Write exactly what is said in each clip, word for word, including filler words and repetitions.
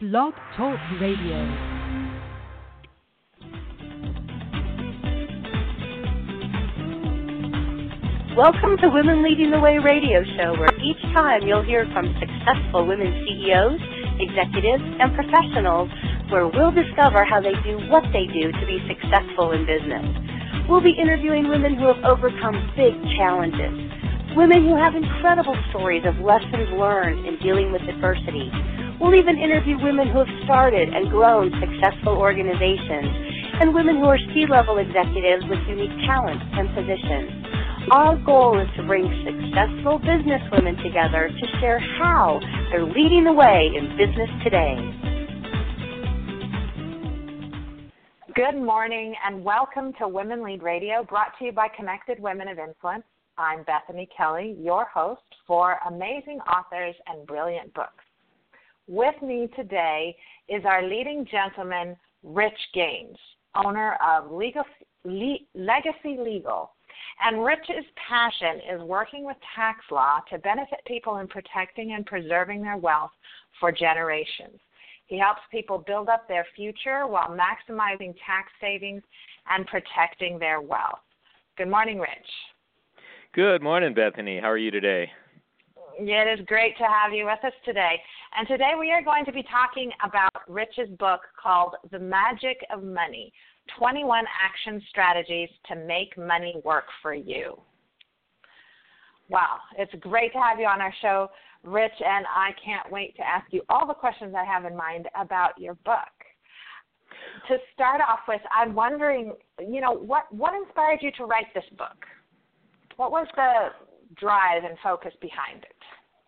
Blog Talk Radio. Welcome to Women Leading the Way radio show, where each time you'll hear from successful women C E Os, executives, and professionals, where we'll discover how they do what they do to be successful in business. We'll be interviewing women who have overcome big challenges, women who have incredible stories of lessons learned in dealing with adversity. We'll even interview women who have started and grown successful organizations, and women who are C-level executives with unique talents and positions. Our goal is to bring successful business women together to share how they're leading the way in business today. Good morning and welcome to Women Lead Radio, brought to you by Connected Women of Influence. I'm Bethany Kelly, your host for amazing authors and brilliant books. With me today is our leading gentleman, Rich Gaines, owner of Legal, Le, Legacy Legal. And Rich's passion is working with tax law to benefit people in protecting and preserving their wealth for generations. He helps people build up their future while maximizing tax savings and protecting their wealth. Good morning, Rich. Good morning, Bethany. How are you today? Yeah, it is great to have you with us today. And today we are going to be talking about Rich's book called The Magic of Money, twenty-one Action Strategies to Make Money Work for You. Wow, it's great to have you on our show, Rich, and I can't wait to ask you all the questions I have in mind about your book. To start off with, I'm wondering, you know, what, what inspired you to write this book? What was the drive and focus behind it?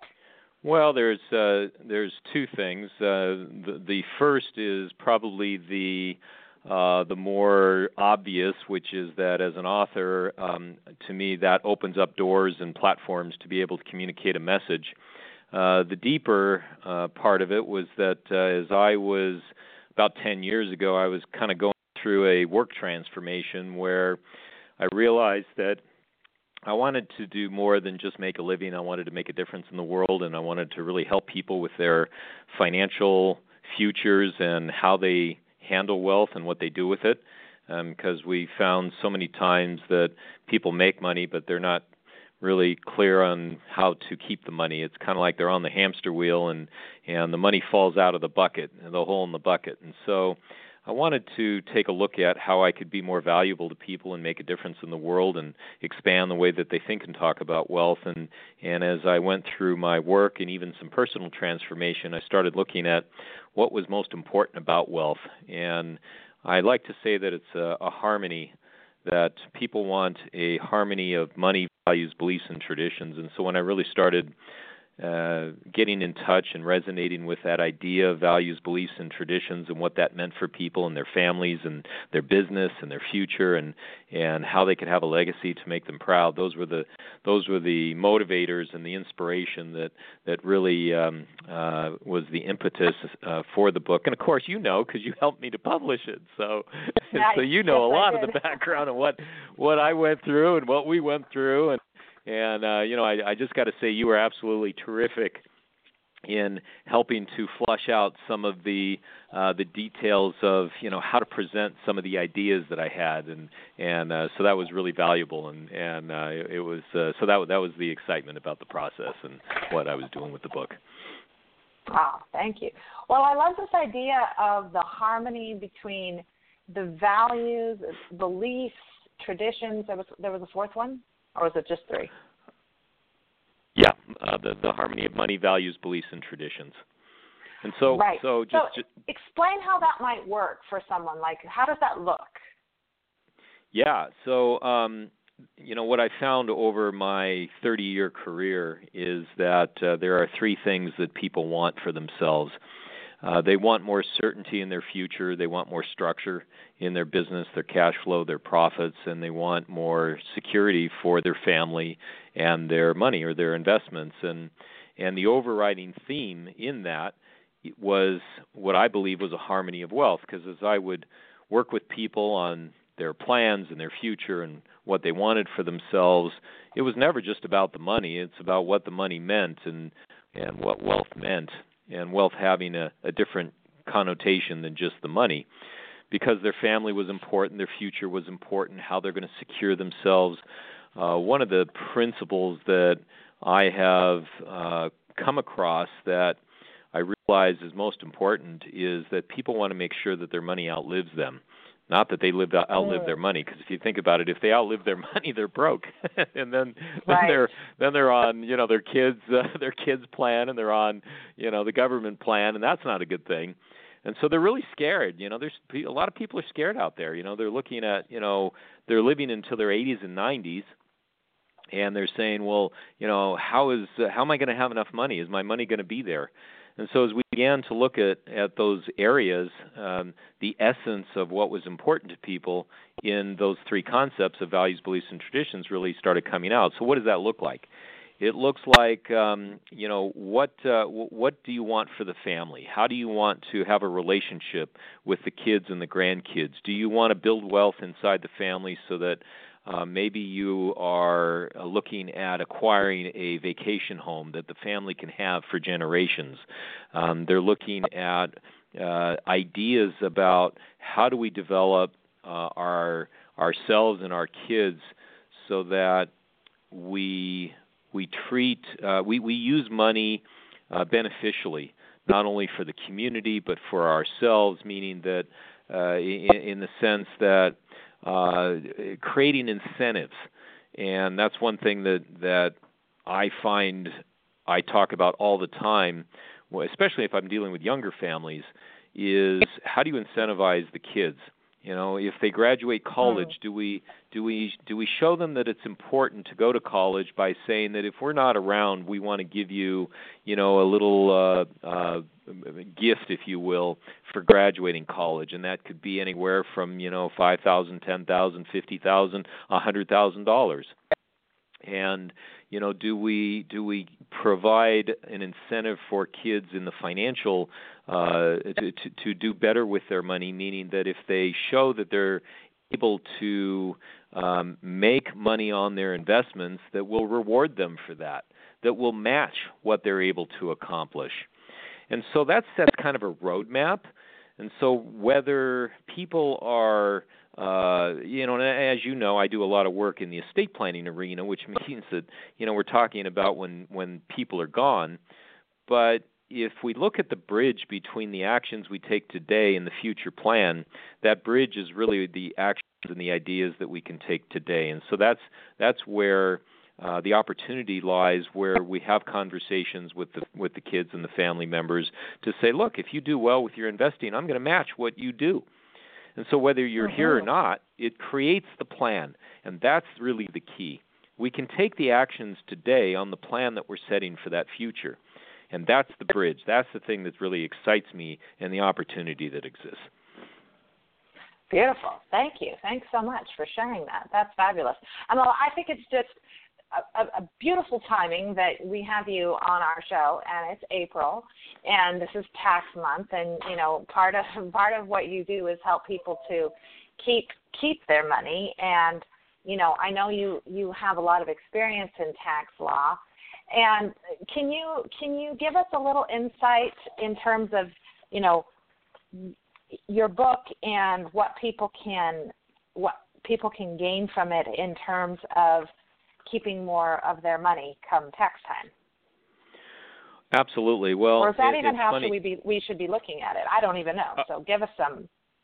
Well, there's uh, there's two things. Uh, the, the first is probably the uh, the more obvious, which is that as an author, um, to me, that opens up doors and platforms to be able to communicate a message. Uh, the deeper uh, part of it was that uh, as I was about ten years ago, I was kind of going through a work transformation where I realized that I wanted to do more than just make a living. I wanted to make a difference in the world, and I wanted to really help people with their financial futures and how they handle wealth and what they do with it, because um, we found so many times that people make money, but they're not really clear on how to keep the money. It's kind of like they're on the hamster wheel, and, and the money falls out of the bucket, the hole in the bucket. And so I wanted to take a look at how I could be more valuable to people and make a difference in the world and expand the way that they think and talk about wealth. And, and as I went through my work and even some personal transformation, I started looking at what was most important about wealth. And I like to say that it's a, a harmony, that people want a harmony of money, values, beliefs, and traditions. And so when I really started Uh, getting in touch and resonating with that idea of values, beliefs, and traditions and what that meant for people and their families and their business and their future and, and how they could have a legacy to make them proud. Those were the those were the motivators and the inspiration that that really um, uh, was the impetus uh, for the book. And of course, you know, because you helped me to publish it, so nice. so you know yes, a lot I of did. the background of what what I went through and what we went through. And And, uh, you know, I, I just got to say you were absolutely terrific in helping to flush out some of the uh, the details of, you know, how to present some of the ideas that I had. And, and uh, so that was really valuable. And, and uh, it was uh, so that, that was the excitement about the process and what I was doing with the book. Oh, thank you. Well, I love this idea of the harmony between the values, beliefs, traditions. There was, there was a fourth one? Or was it just three? Yeah, uh, the the harmony of money, values, beliefs, and traditions. And so, right. so just, so just explain how that might work for someone. Like, how does that look? Yeah. So, um, you know, what I found over my thirty-year career is that uh, there are three things that people want for themselves. Uh, they want more certainty in their future. They want more structure in their business, their cash flow, their profits, and they want more security for their family and their money or their investments. And and the overriding theme in that was what I believe was a harmony of wealth, because as I would work with people on their plans and their future and what they wanted for themselves, it was never just about the money. It's about what the money meant and, and what wealth meant. And wealth having a, a different connotation than just the money, because their family was important, their future was important, how they're going to secure themselves. Uh, one of the principles that I have uh, come across that I realize is most important is that people want to make sure that their money outlives them. Not that they live outlive their money, because if you think about it, if they outlive their money, they're broke, and then then right. they're then they're on you know their kids uh, their kids plan, and they're on you know the government plan, and that's not a good thing. And so they're really scared. You know, there's a lot of people are scared out there. You know, they're looking at you know they're living until their eighties and nineties, and they're saying, well, you know, how is uh, how am I going to have enough money? Is my money going to be there? And so as we began to look at, at those areas, um, the essence of what was important to people in those three concepts of values, beliefs, and traditions really started coming out. So what does that look like? It looks like, um, you know, what uh, what do you want for the family? How do you want to have a relationship with the kids and the grandkids? Do you want to build wealth inside the family so that Uh, maybe you are uh, looking at acquiring a vacation home that the family can have for generations. Um, they're looking at uh, ideas about how do we develop uh, our ourselves and our kids so that we we treat uh, we we use money uh, beneficially, not only for the community but for ourselves. Meaning that uh, in, in the sense that Uh, creating incentives, and that's one thing that that I find I talk about all the time, especially if I'm dealing with younger families, is how do you incentivize the kids? You know, if they graduate college, do we do we do we show them that it's important to go to college by saying that if we're not around, we want to give you, you know, a little uh, uh, gift, if you will, for graduating college, and that could be anywhere from you know five thousand, ten thousand, fifty thousand, a hundred thousand dollars. And you know, do we do we provide an incentive for kids in the financial uh, to, to to do better with their money? Meaning that if they show that they're able to um, make money on their investments, that will reward them for that, that will match what they're able to accomplish. And so that sets kind of a roadmap. And so whether people are Uh, you know, and as you know, I do a lot of work in the estate planning arena, which means that, you know, we're talking about when, when people are gone. But if we look at the bridge between the actions we take today and the future plan, that bridge is really the actions and the ideas that we can take today. And so that's that's where uh, the opportunity lies, where we have conversations with the with the kids and the family members to say, look, if you do well with your investing, I'm going to match what you do. And so whether you're uh-huh. here or not, it creates the plan, and that's really the key. We can take the actions today on the plan that we're setting for that future, and that's the bridge. That's the thing that really excites me and the opportunity that exists. Beautiful. Thank you. Thanks so much for sharing that. That's fabulous. And I think it's just a, a beautiful timing that we have you on our show, and it's April, and this is tax month, and you know part of part of what you do is help people to keep keep their money. And you know I know you you have a lot of experience in tax law, and can you can you give us a little insight in terms of you know your book and what people can what people can gain from it in terms of keeping more of their money come tax time? Absolutely. Well, or is that it, even how funny. should we be? We should be looking at it. I don't even know. So give us some.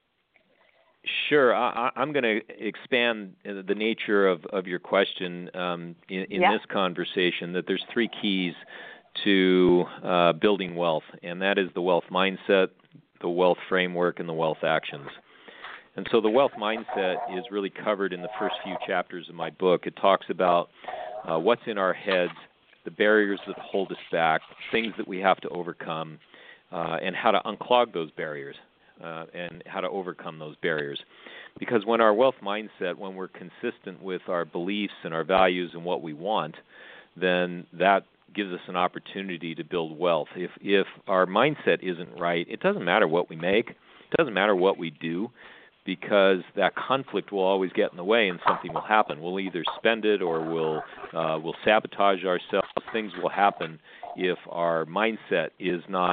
Sure. I, I'm going to expand the nature of, of your question um, in, in yeah. this conversation. That there's three keys to uh, building wealth, and that is the wealth mindset, the wealth framework, and the wealth actions. And so the wealth mindset is really covered in the first few chapters of my book. It talks about uh, what's in our heads, the barriers that hold us back, things that we have to overcome, uh, and how to unclog those barriers uh, and how to overcome those barriers. Because when our wealth mindset, when we're consistent with our beliefs and our values and what we want, then that gives us an opportunity to build wealth. If if our mindset isn't right, it doesn't matter what we make. It doesn't matter what we do, because that conflict will always get in the way and something will happen. We'll either spend it or we'll uh, we'll sabotage ourselves. Things will happen if our mindset is not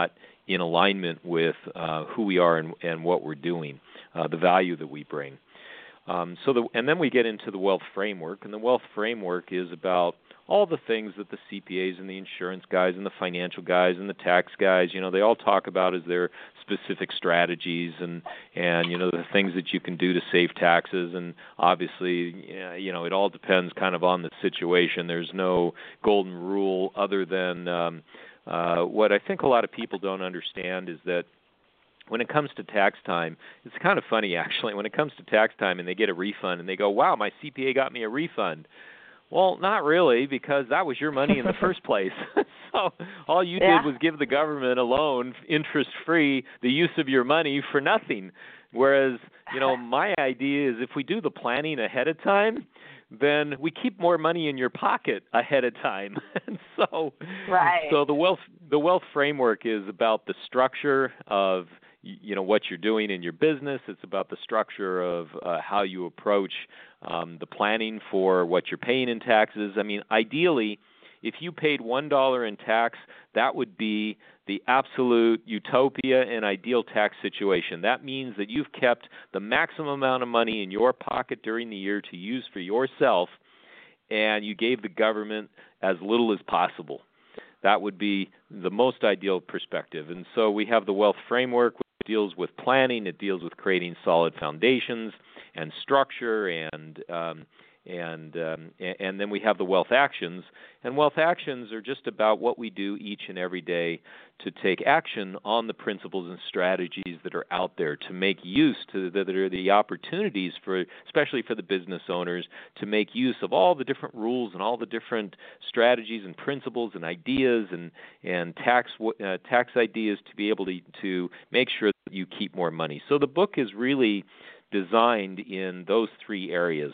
in alignment with uh, who we are and, and what we're doing, uh, the value that we bring. Um, so, the, and then we get into the wealth framework, and the wealth framework is about all the things that the C P As and the insurance guys and the financial guys and the tax guys, you know, they all talk about as their specific strategies and, and you know, the things that you can do to save taxes. And obviously, you know, it all depends kind of on the situation. There's no golden rule other than um, uh, what I think a lot of people don't understand is that when it comes to tax time, it's kind of funny, actually. When it comes to tax time and they get a refund and they go, wow, my C P A got me a refund. Well, not really, because that was your money in the first place. So all you yeah. did was give the government a loan, interest-free, the use of your money for nothing. Whereas, you know, my idea is if we do the planning ahead of time, then we keep more money in your pocket ahead of time. And so, right. so the wealth the wealth framework is about the structure of you know what you're doing in your business. It's about the structure of uh, how you approach um, the planning for what you're paying in taxes. I mean, ideally, if you paid one dollar in tax, that would be the absolute utopia and ideal tax situation. That means that you've kept the maximum amount of money in your pocket during the year to use for yourself, and you gave the government as little as possible. That would be the most ideal perspective. And so we have the wealth framework, which deals with planning. It deals with creating solid foundations and structure, and um, and um, and then we have the wealth actions. And wealth actions are just about what we do each and every day to take action on the principles and strategies that are out there, to make use to that are the opportunities for, especially for the business owners, to make use of all the different rules and all the different strategies and principles and ideas and and tax uh, tax ideas to be able to to make sure that you keep more money. So the book is really designed in those three areas.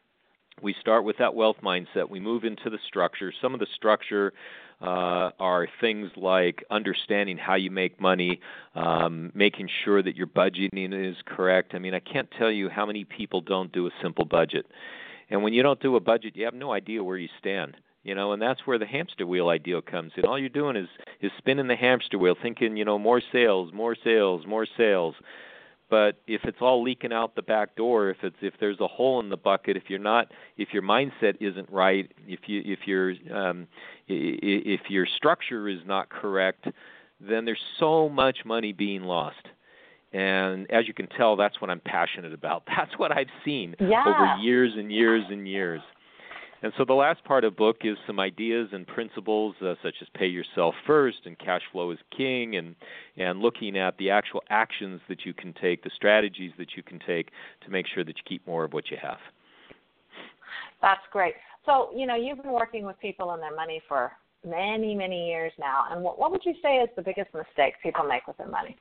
We start with that wealth mindset. We move into the structure. Some of the structure uh, are things like understanding how you make money, um, making sure that your budgeting is correct. I mean, I can't tell you how many people don't do a simple budget. And when you don't do a budget, you have no idea where you stand. You know, and that's where the hamster wheel idea comes in. All you're doing is is spinning the hamster wheel, thinking, you know, more sales, more sales, more sales. But if it's all leaking out the back door, if it's if there's a hole in the bucket, if you're not, if your mindset isn't right, if you if your um, if your structure is not correct, then there's so much money being lost. And as you can tell, that's what I'm passionate about. That's what I've seen yeah. over years and years and years. And so the last part of the book is some ideas and principles uh, such as pay yourself first and cash flow is king, and, and looking at the actual actions that you can take, the strategies that you can take to make sure that you keep more of what you have. That's great. So, you know, you've been working with people and their money for many, many years now. And what, what would you say is the biggest mistake people make with their money?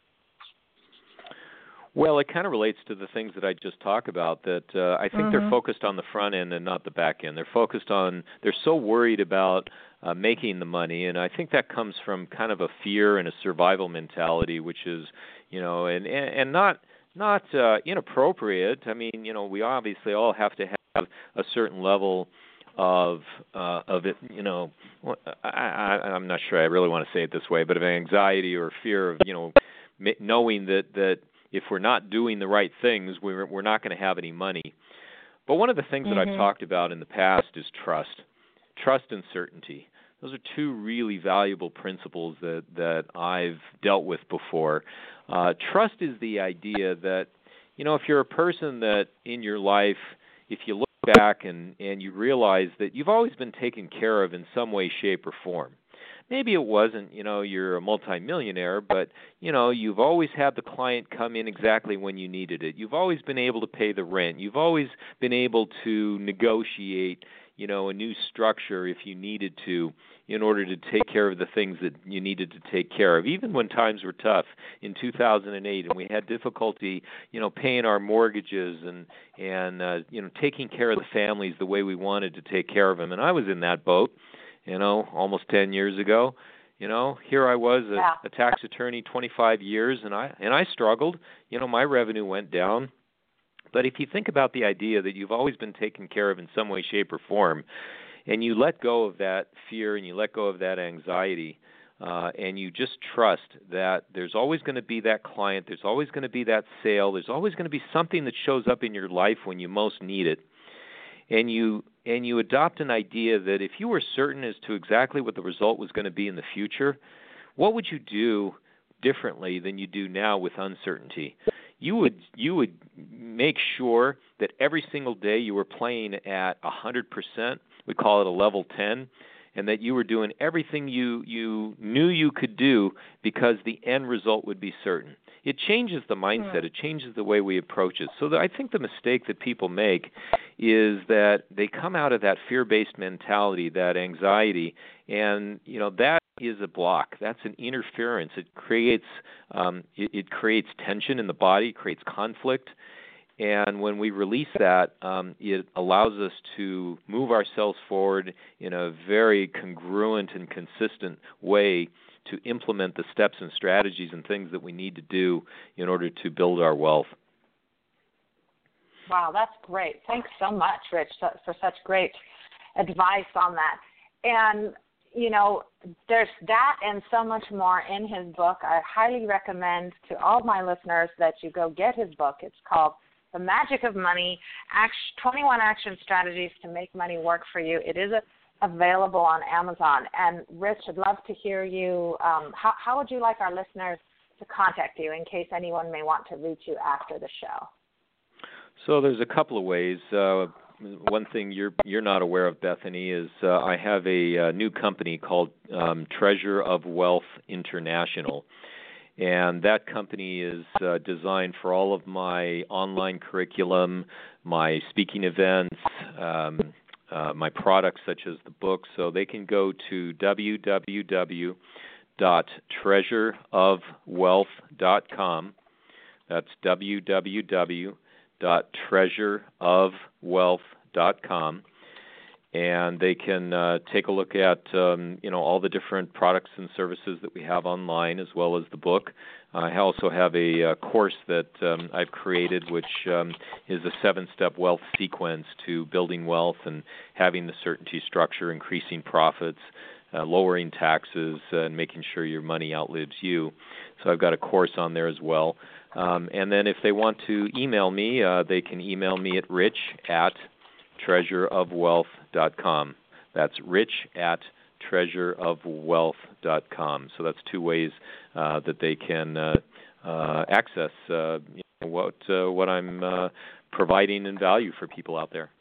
Well, it kind of relates to the things that I just talked about, that uh, I think mm-hmm. they're focused on the front end and not the back end. They're focused on, they're so worried about uh, making the money, and I think that comes from kind of a fear and a survival mentality, which is, you know, and, and, and not not uh, inappropriate. I mean, you know, we obviously all have to have a certain level of uh, of it, you know, I, I, I'm not sure I really want to say it this way, but of anxiety or fear of, you know, knowing that that if we're not doing the right things, we're we're not going to have any money. But one of the things mm-hmm. that I've talked about in the past is trust. Trust and certainty. Those are two really valuable principles that, that I've dealt with before. Uh, trust is the idea that, you know, if you're a person that in your life, if you look back and, and you realize that you've always been taken care of in some way, shape, or form. Maybe it wasn't, you know, you're a multimillionaire, but, you know, you've always had the client come in exactly when you needed it. You've always been able to pay the rent. You've always been able to negotiate, you know, a new structure if you needed to in order to take care of the things that you needed to take care of, even when times were tough in two thousand eight and we had difficulty, you know, paying our mortgages and, and uh, you know, taking care of the families the way we wanted to take care of them. And I was in that boat. You know, almost ten years ago, you know, here I was, a, yeah. a tax attorney, twenty-five years, and I and I struggled. You know, my revenue went down. But if you think about the idea that you've always been taken care of in some way, shape, or form, and you let go of that fear and you let go of that anxiety, uh, and you just trust that there's always going to be that client, there's always going to be that sale, there's always going to be something that shows up in your life when you most need it, and you and you adopt an idea that if you were certain as to exactly what the result was going to be in the future, what would you do differently than you do now with uncertainty? You would you would make sure that every single day you were playing at one hundred percent, we call it a level ten, and that you were doing everything you, you knew you could do because the end result would be certain. It changes the mindset. It changes the way we approach it. So the, I think the mistake that people make is that they come out of that fear-based mentality, that anxiety, and you know that is a block. That's an interference. It creates um, it, it creates tension in the body, creates conflict. And when we release that, um, it allows us to move ourselves forward in a very congruent and consistent way to implement the steps and strategies and things that we need to do in order to build our wealth. Wow, that's great. Thanks so much, Rich, for such great advice on that. And, you know, there's that and so much more in his book. I highly recommend to all my listeners that you go get his book. It's called The Magic of Money, twenty-one Action Strategies to Make Money Work for You. It is a available on Amazon. And Rich, I'd love to hear you. Um, how, how would you like our listeners to contact you in case anyone may want to reach you after the show? So there's a couple of ways. Uh, one thing you're you're not aware of, Bethany, is uh, I have a, a new company called um, Treasure of Wealth International. And that company is uh, designed for all of my online curriculum, my speaking events, um, Uh, my products such as the book, so they can go to w w w dot treasure of wealth dot com. That's w w w dot treasure of wealth dot com, and they can uh, take a look at um, you know all the different products and services that we have online, as well as the book. I also have a, a course that um, I've created, which um, is a seven-step wealth sequence to building wealth and having the certainty structure, increasing profits, uh, lowering taxes, uh, and making sure your money outlives you. So I've got a course on there as well. Um, and then if they want to email me, uh, they can email me at rich at treasure of wealth dot com. That's rich at treasure of wealth dot com. So that's two ways uh, that they can uh, uh, access uh, you know, what uh, what I'm uh, providing in value for people out there.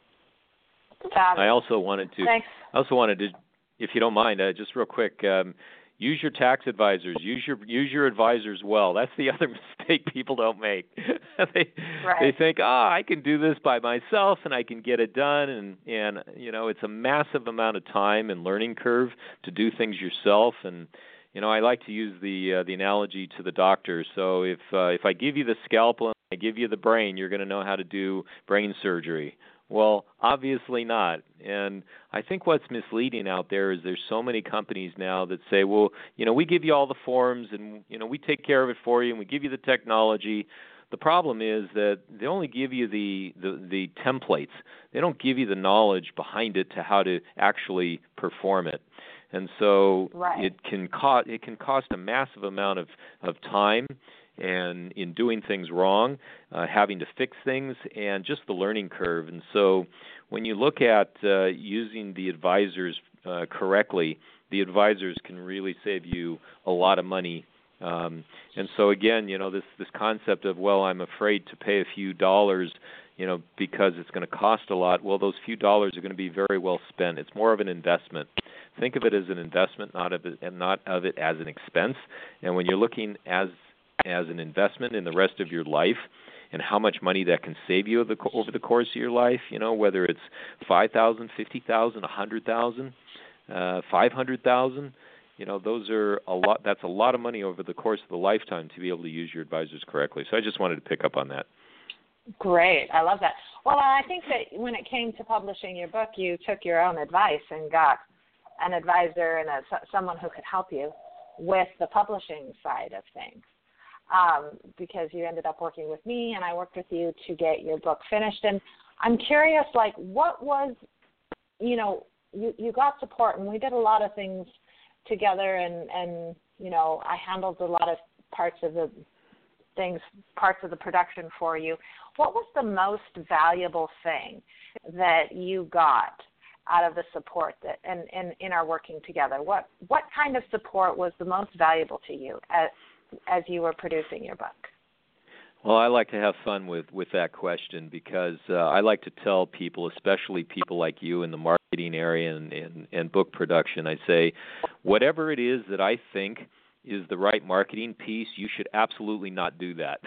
I also wanted to. Thanks. I also wanted to, if you don't mind, uh, just real quick. Um, Use your tax advisors. Use your use your advisors well. That's the other mistake people don't make. they right. they think, ah, oh, I can do this by myself and I can get it done, and and you know it's a massive amount of time and learning curve to do things yourself. And you know I like to use the uh, the analogy to the doctor. So if uh, if I give you the scalpel and I give you the brain, you're going to know how to do brain surgery. Well, obviously not. And I think what's misleading out there is there's so many companies now that say, well, you know, we give you all the forms and, you know, we take care of it for you and we give you the technology. The problem is that they only give you the, the, the templates. They don't give you the knowledge behind it to how to actually perform it. And so right. it can cost it can cost a massive amount of, of time and in doing things wrong, uh, having to fix things, and just the learning curve. And so when you look at uh, using the advisors uh, correctly, the advisors can really save you a lot of money. Um, and so again, you know, this, this concept of, well, I'm afraid to pay a few dollars, you know, because it's going to cost a lot. Well, those few dollars are going to be very well spent. It's more of an investment. Think of it as an investment, not of it, and not of it as an expense. And when you're looking as as an investment in the rest of your life and how much money that can save you over the, over the course of your life, you know, whether it's five thousand dollars, fifty thousand dollars, one hundred thousand dollars, uh, five hundred thousand dollars, you know, those are a lot. That's a lot of money over the course of the lifetime to be able to use your advisors correctly. So I just wanted to pick up on that. Great. I love that. Well, I think that when it came to publishing your book, you took your own advice and got an advisor and a, someone who could help you with the publishing side of things. Um, because you ended up working with me and I worked with you to get your book finished. And I'm curious, like, what was, you know, you, you got support and we did a lot of things together, and, and you know, I handled a lot of parts of the things, parts of the production for you. What was the most valuable thing that you got out of the support that and, and in our working together? What what kind of support was the most valuable to you as, as you were producing your book? Well, I like to have fun with, with that question because uh, I like to tell people, especially people like you in the marketing area and, and, and book production, I say, whatever it is that I think is the right marketing piece, you should absolutely not do that.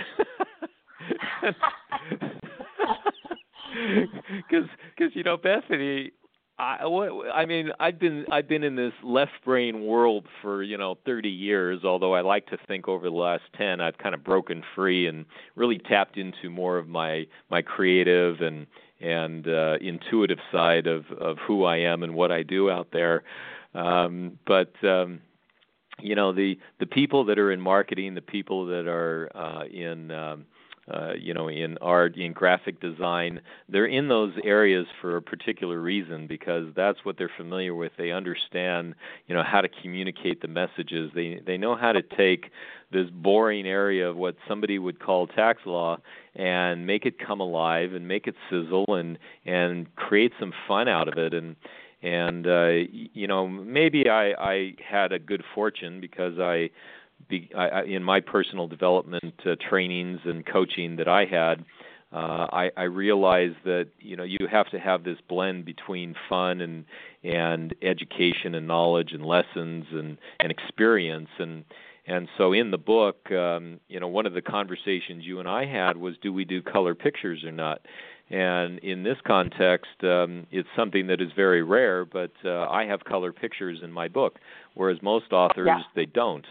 Because, you know, Bethany, I, I mean, I've been I've been in this left brain world for, you know, thirty years, although I like to think over the last ten I've kind of broken free and really tapped into more of my, my creative and and uh, intuitive side of, of who I am and what I do out there. Um, but, um, you know, the, the people that are in marketing, the people that are uh, in um, Uh, you know, in art, in graphic design, they're in those areas for a particular reason because that's what they're familiar with. They understand, you know, how to communicate the messages. They they know how to take this boring area of what somebody would call tax law and make it come alive and make it sizzle and and create some fun out of it. And and uh, you know, maybe I, I had a good fortune because I. Be, I, in my personal development uh, trainings and coaching that I had, uh, I, I realized that you know you have to have this blend between fun and and education and knowledge and lessons and, and experience and and so in the book, um, you know, one of the conversations you and I had was, do we do color pictures or not? And in this context, um, it's something that is very rare, but uh, I have color pictures in my book, whereas most authors yeah. they don't.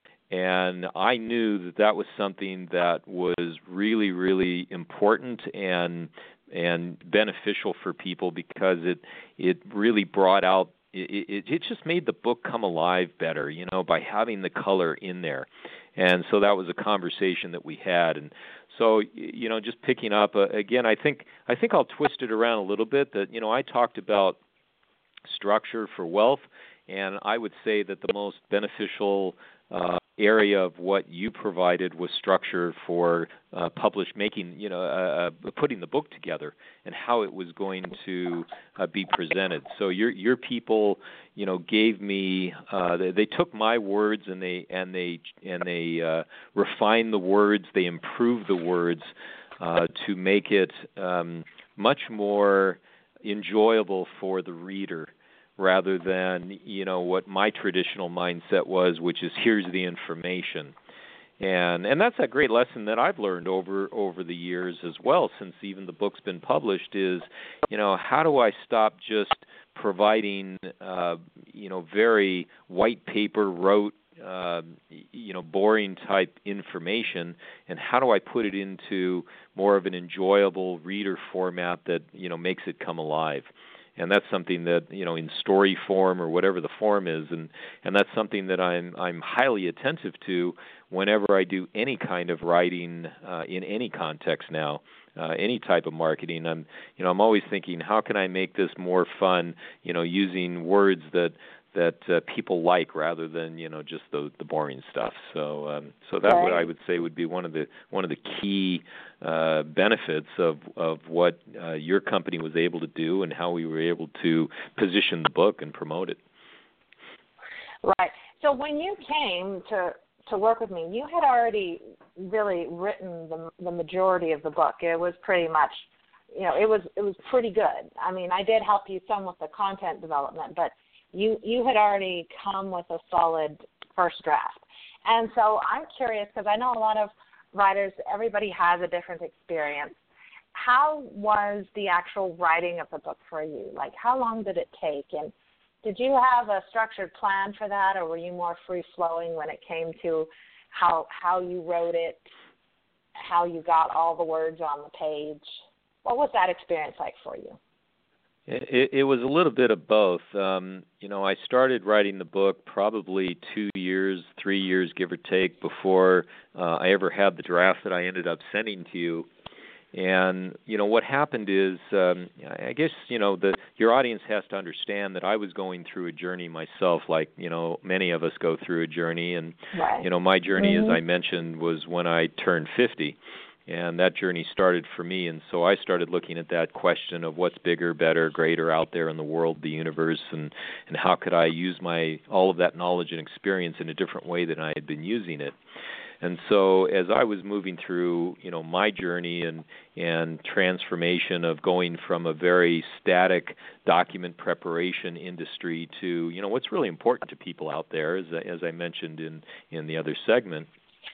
And I knew that that was something that was really, really important and and beneficial for people because it it really brought out it, it, it just made the book come alive better, you know, by having the color in there. And so that was a conversation that we had. And so, you know, just picking up uh, again, I think I think I'll twist it around a little bit. That you know, I talked about structure for wealth, and I would say that the most beneficial Uh, area of what you provided was structure for uh, publish making, you know, uh, uh, putting the book together and how it was going to uh, be presented. So your your people, you know, gave me uh, they, they took my words and they and they and they uh, refined the words, they improved the words uh, to make it um, much more enjoyable for the reader, rather than, you know, what my traditional mindset was, which is here's the information. And and that's a great lesson that I've learned over over the years as well, since even the book's been published, is, you know, how do I stop just providing, uh, you know, very white paper rote, uh, you know, boring type information, and how do I put it into more of an enjoyable reader format that, you know, makes it come alive? And that's something that, you know, in story form or whatever the form is, and, and that's something that I'm I'm highly attentive to whenever I do any kind of writing uh, in any context now, uh, any type of marketing. I'm you know I'm always thinking, how can I make this more fun? You know, using words that that uh, people like rather than, you know, just the the boring stuff. So um, so that right. what I would say would be one of the one of the key uh, benefits of of what uh, your company was able to do and how we were able to position the book and promote it. Right. So when you came to to work with me, you had already really written the the majority of the book. It was pretty much, you know, it was it was pretty good. I mean, I did help you some with the content development, but You you had already come with a solid first draft. And so I'm curious, because I know a lot of writers, everybody has a different experience. How was the actual writing of the book for you? Like, how long did it take? And did you have a structured plan for that, or were you more free-flowing when it came to how how you wrote it, how you got all the words on the page? What was that experience like for you? It, it was a little bit of both. Um, you know, I started writing the book probably two years, three years, give or take, before uh, I ever had the draft that I ended up sending to you. And, you know, what happened is, um, I guess, you know, the your audience has to understand that I was going through a journey myself, like, you know, many of us go through a journey. And, right. you know, my journey, mm-hmm. as I mentioned, was when I turned fifty. And that journey started for me. And so I started looking at that question of what's bigger, better, greater out there in the world, the universe, and, and how could I use my all of that knowledge and experience in a different way than I had been using it. And so as I was moving through, you know, my journey and and transformation of going from a very static document preparation industry to, you know, what's really important to people out there, as, as I mentioned in, in the other segment,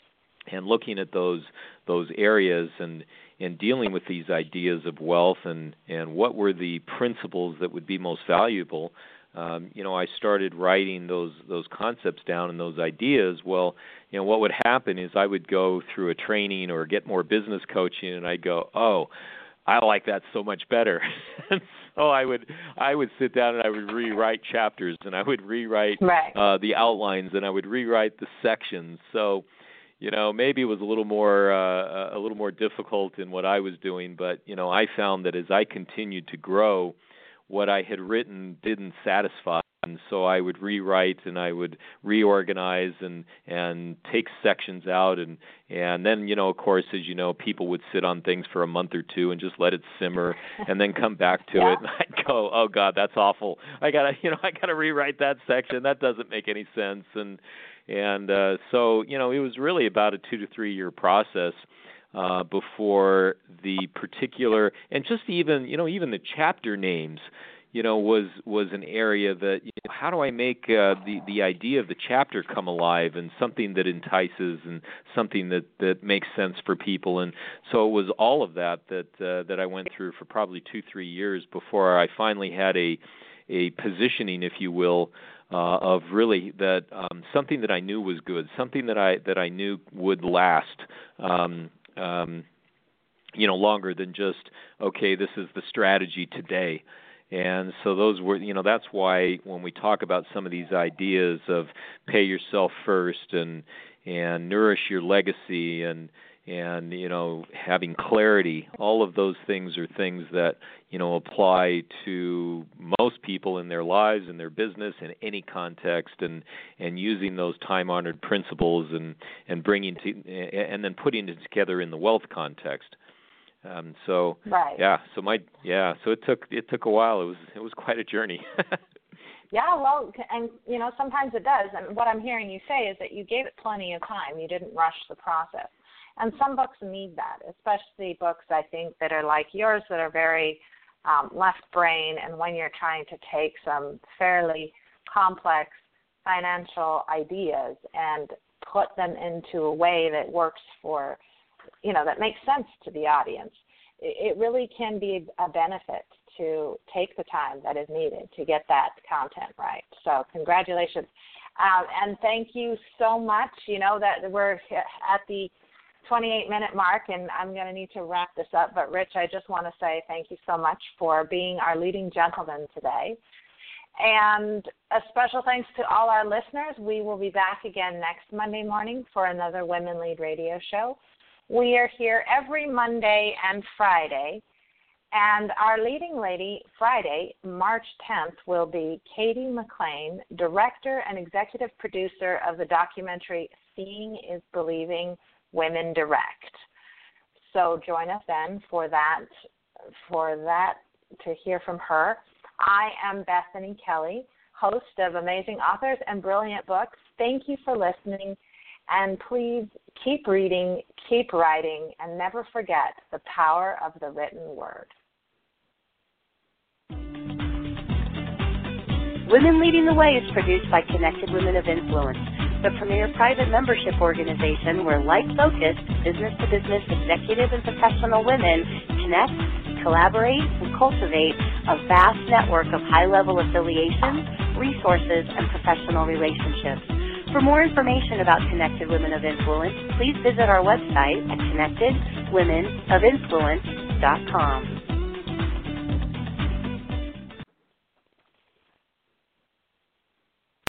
and looking at those those areas and, and dealing with these ideas of wealth and, and what were the principles that would be most valuable. Um, you know, I started writing those those concepts down and those ideas. Well, you know, what would happen is I would go through a training or get more business coaching, and I'd go, oh, I like that so much better. And so I would I would sit down and I would rewrite chapters, and I would rewrite right. uh, the outlines, and I would rewrite the sections. So, you know, maybe it was a little more uh, a little more difficult in what I was doing, but you know, I found that as I continued to grow, what I had written didn't satisfy, and so I would rewrite and I would reorganize and and take sections out, and and then, you know, of course, as you know, people would sit on things for a month or two and just let it simmer, and then come back to yeah. it, and I'd go, oh God, that's awful. I gotta, you know, I gotta rewrite that section. That doesn't make any sense, and and uh, so, you know, it was really about a two to three year process. Uh, before the particular, and just even, you know, even the chapter names, you know, was was an area that, you know, how do I make uh, the the idea of the chapter come alive and something that entices and something that, that makes sense for people. And so it was all of that that uh, that I went through for probably two three years before I finally had a a positioning, if you will, uh, of really that um, something that I knew was good, something that I that I knew would last. Um, Um, you know, longer than just, okay, this is the strategy today. And so those were, you know, that's why when we talk about some of these ideas of pay yourself first and and nourish your legacy and, and you know, having clarity, all of those things are things that, you know, apply to most people in their lives, in their business, in any context, and, and using those time-honored principles and, and bringing to, and then putting it together in the wealth context. Um, so right. yeah, so my yeah, so it took it took a while. It was it was quite a journey. Yeah, well, and you know, sometimes it does. And what I'm hearing you say is that you gave it plenty of time. You didn't rush the process. And some books need that, especially books, I think, that are like yours, that are very um, left brain, and when you're trying to take some fairly complex financial ideas and put them into a way that works for, you know, that makes sense to the audience, it really can be a benefit to take the time that is needed to get that content right. So congratulations. Um, and thank you so much. You know that we're at the twenty-eight minute mark, and I'm going to need to wrap this up. But, Rich, I just want to say thank you so much for being our leading gentleman today. And a special thanks to all our listeners. We will be back again next Monday morning for another Women Lead Radio show. We are here every Monday and Friday. And our leading lady Friday, March tenth, will be Katie McLean, director and executive producer of the documentary Seeing is Believing, Women Direct. So join us then for that, for that to hear from her. I am Bethany Kelly, host of Amazing Authors and Brilliant Books. Thank you for listening, and please keep reading, keep writing, and never forget the power of the written word. Women Leading the Way is produced by Connected Women of Influence, the premier private membership organization where like-focused, business-to-business executive and professional women connect, collaborate, and cultivate a vast network of high-level affiliations, resources, and professional relationships. For more information about Connected Women of Influence, please visit our website at connected women of influence dot com.